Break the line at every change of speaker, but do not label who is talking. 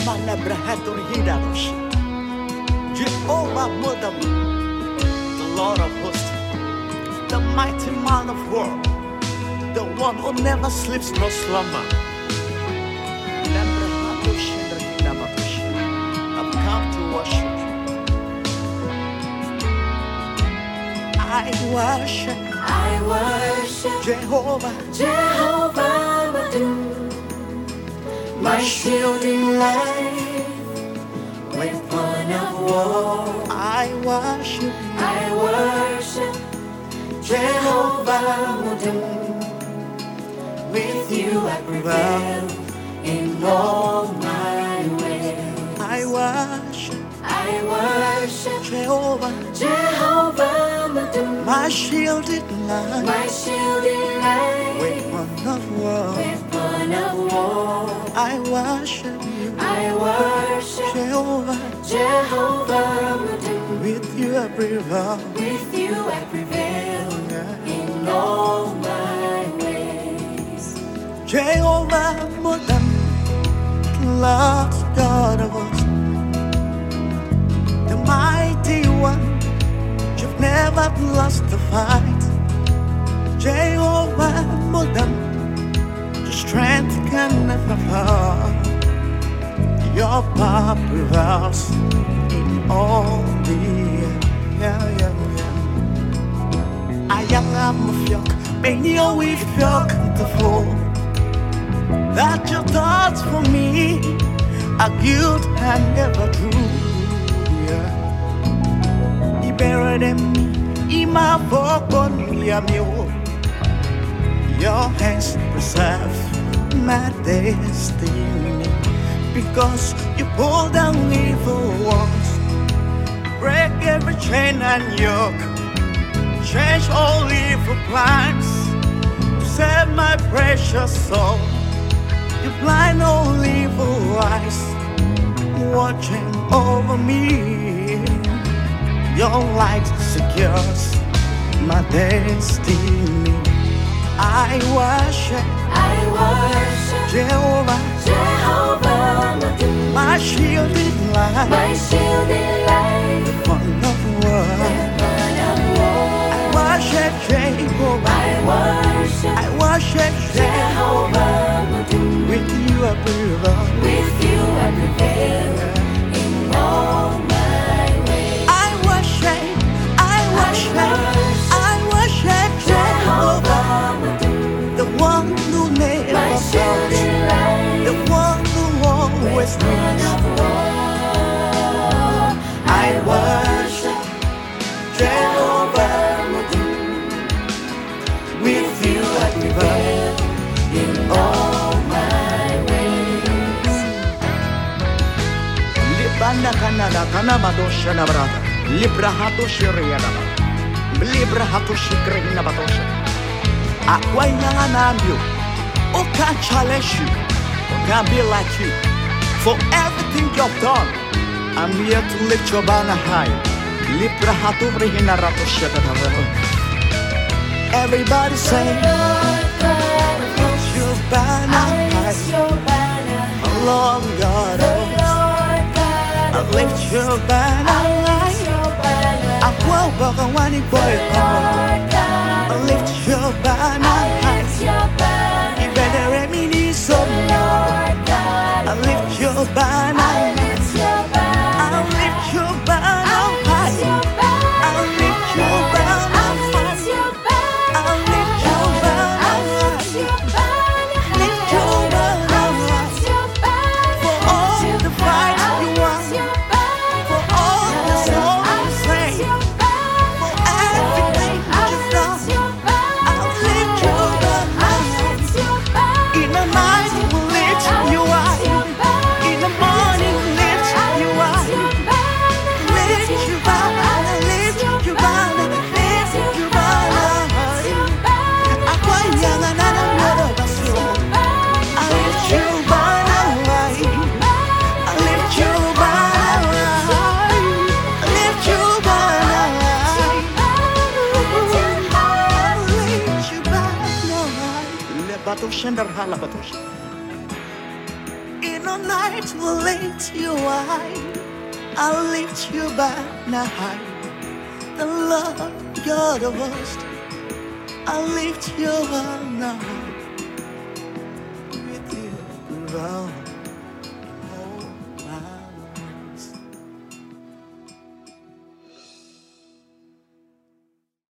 Malebrahator Hidadosh. Jehovah Mudam, the Lord of hosts, the mighty man of war, the one who never sleeps nor slumber. Lembrahadosh Hidadosh. I've come to worship you. I worship Jehovah,
Jehovah Madum, my shielding light, weapon of war.
I worship
Jehovah Madum. With you I prevail in all my ways.
I worship
Jehovah Madum,
my shielded light, weapon of war. I worship you,
Jehovah Madum.
with you I prevail.
In all my ways.
Jehovah Mudam, Lord God of us, the mighty one, you've never lost a fight. Jehovah Mudam, your strength can never fall. Your power prevails in all the earth. I am a fjok, men you with fjok to fall. That your thoughts for me are good and never true. You better than me, Ima Fokon Yamio. Your hands preserve my destiny, because you pull down evil walls, break every chain and yoke, change all evil plans to save my precious soul. You blind all evil eyes, watching over me. Your light secures my destiny. I worship Jehovah Madum, my shielded light, weapon of war. I worship Jehovah, I worship Jehovah Madum. With you I prevail,
In all my ways.
I worship Jehovah, the one who never fails, the one who always wins. I worship Jehovah, with you I prevail in all my ways. Libana kanada kanamado shanabrada, librahato shiriyanaba, librahato shikrina batosha. Akwayanambio, who can challenge you, who can be like you. For everything you've done, I'm here to lift your banner high. Librahato rihinarato shadabara. Everybody say, lift your banner high. Lord God, I lift your banner high. I won't walk on one boy. I lift your banner high. You better let me need some more. I lift your banner high. I lift your banner high. I lift your banner high. I lift your banner high. Lift your banner high. For all the fight you won, for all the souls you saved, for everything you've done. I lift your banner high. In the night will lift you up. In the morning lift you up. Lift you banner, lift you banner, lift you banner. I lift you banner high. I lift you banner high. I lift you banner high. I lift you banner high. Lebatosh and Halabatosh. In the night will lift you high. I'll lift you banner high. The Lord God of hosts, I'll lift you banner high. With you,